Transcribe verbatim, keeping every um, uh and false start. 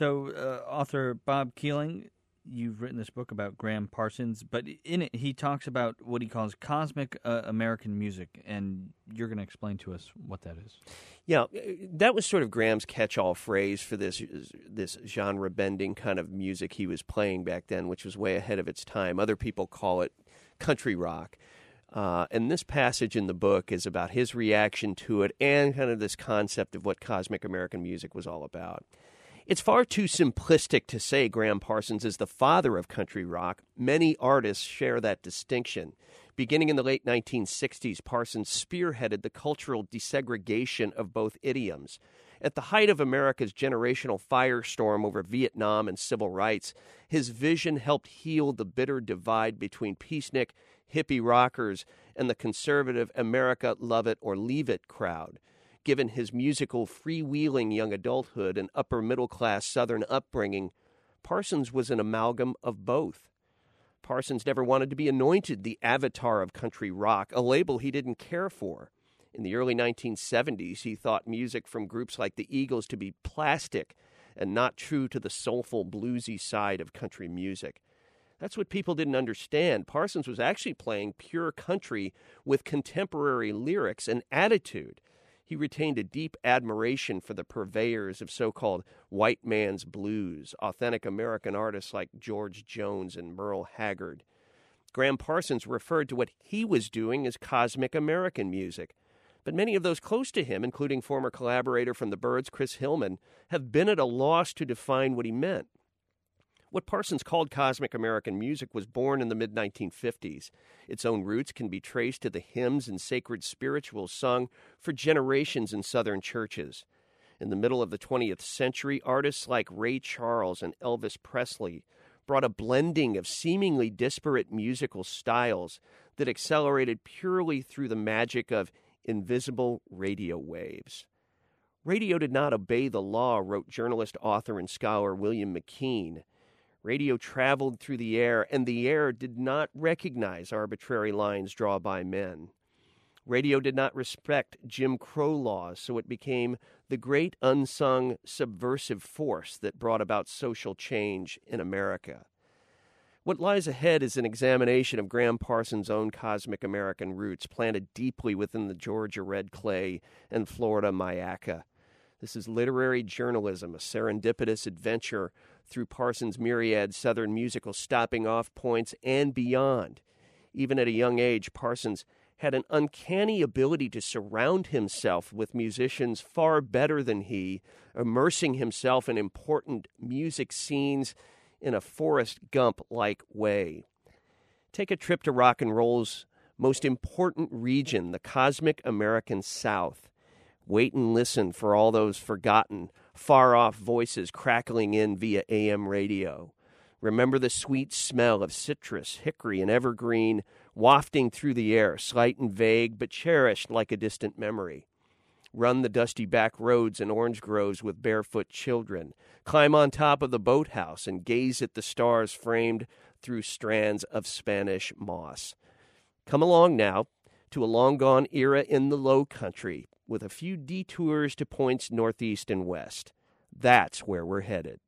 So, uh, author Bob Keeling, you've written this book about Graham Parsons, but in it he talks about what he calls cosmic uh, American music, and you're going to explain to us what that is. Yeah, that was sort of Graham's catch-all phrase for this this genre-bending kind of music he was playing back then, which was way ahead of its time. Other people call it country rock. Uh, and this passage in the book is about his reaction to it and kind of this concept of what cosmic American music was all about. It's far too simplistic to say Graham Parsons is the father of country rock. Many artists share that distinction. Beginning in the late nineteen sixties, Parsons spearheaded the cultural desegregation of both idioms. At the height of America's generational firestorm over Vietnam and civil rights, his vision helped heal the bitter divide between peacenik, hippie rockers, and the conservative America love it or leave it crowd. Given his musical freewheeling young adulthood and upper-middle-class Southern upbringing, Parsons was an amalgam of both. Parsons never wanted to be anointed the avatar of country rock, a label he didn't care for. In the early nineteen seventies, he thought music from groups like the Eagles to be plastic and not true to the soulful, bluesy side of country music. That's what people didn't understand. Parsons was actually playing pure country with contemporary lyrics and attitude. He retained a deep admiration for the purveyors of so-called white man's blues, authentic American artists like George Jones and Merle Haggard. Graham Parsons referred to what he was doing as cosmic American music. But many of those close to him, including former collaborator from the Byrds, Chris Hillman, have been at a loss to define what he meant. What Parsons called cosmic American music was born in the mid nineteen fifties. Its own roots can be traced to the hymns and sacred spirituals sung for generations in Southern churches. In the middle of the twentieth century, artists like Ray Charles and Elvis Presley brought a blending of seemingly disparate musical styles that accelerated purely through the magic of invisible radio waves. Radio did not obey the law, wrote journalist, author, and scholar William McKean. Radio traveled through the air, and the air did not recognize arbitrary lines drawn by men. Radio did not respect Jim Crow laws, so it became the great unsung subversive force that brought about social change in America. What lies ahead is an examination of Graham Parsons' own cosmic American roots, planted deeply within the Georgia red clay and Florida mayaca. This is literary journalism, a serendipitous adventure through Parsons' myriad Southern musical stopping-off points and beyond. Even at a young age, Parsons had an uncanny ability to surround himself with musicians far better than he, immersing himself in important music scenes in a Forrest Gump-like way. Take a trip to rock and roll's most important region, the cosmic American South. Wait and listen for all those forgotten, far-off voices crackling in via A M radio. Remember the sweet smell of citrus, hickory, and evergreen wafting through the air, slight and vague, but cherished like a distant memory. Run the dusty back roads and orange groves with barefoot children. Climb on top of the boathouse and gaze at the stars framed through strands of Spanish moss. Come along now to a long-gone era in the Low Country, with a few detours to points northeast and west. That's where we're headed.